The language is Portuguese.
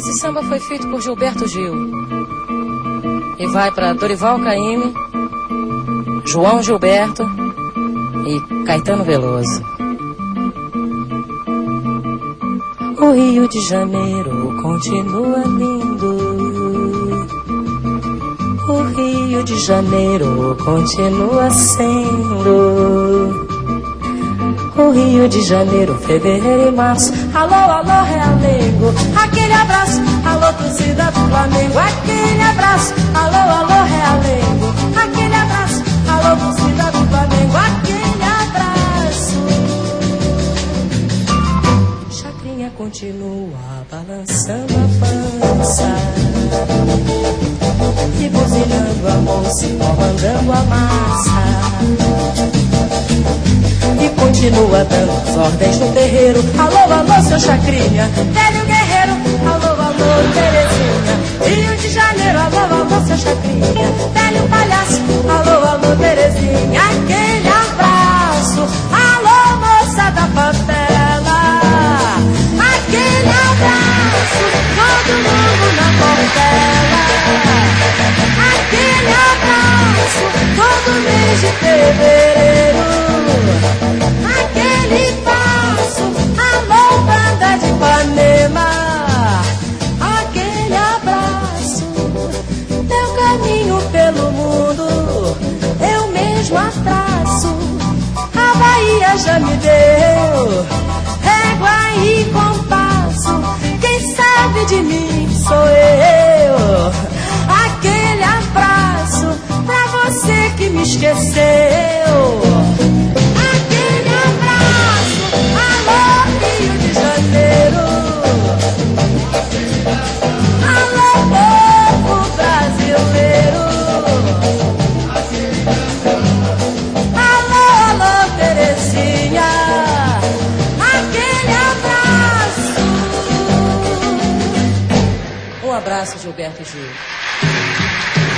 Esse samba foi feito por Gilberto Gil e vai para Dorival Caymmi, João Gilberto e Caetano Veloso. O Rio de Janeiro continua lindo. O Rio de Janeiro continua sendo. O Rio de Janeiro, fevereiro e março. Alô, alô, realengo. Aquele abraço, alô, torcida do Flamengo. Aquele abraço, alô, alô, realengo. Aquele abraço, alô, torcida do Flamengo. Aquele abraço. Chacrinha continua balançando a pança e buzinando a moça, comandando a massa. E continua dando as ordens no terreiro. Alô, alô, seu Chacrinha, velho guerreiro. Alô, alô, Terezinha, Rio de Janeiro. Alô, alô, seu Chacrinha, velho palhaço. Alô, alô, Terezinha, aquele abraço. Alô, moça da favela, aquele abraço. Todo mundo na portela, aquele abraço. Todo mês de fevereiro, aquele passo, alô, banda de Ipanema, aquele abraço. Teu caminho pelo mundo eu mesmo traço. A Bahia já me deu régua e compasso. Quem sabe de mim sou eu. Aquele abraço pra você que me esqueceu. Aquele abraço, alô, Rio de Janeiro. Alô, povo brasileiro. Alô, alô, Terezinha. Aquele abraço. Um abraço, Gilberto Gil.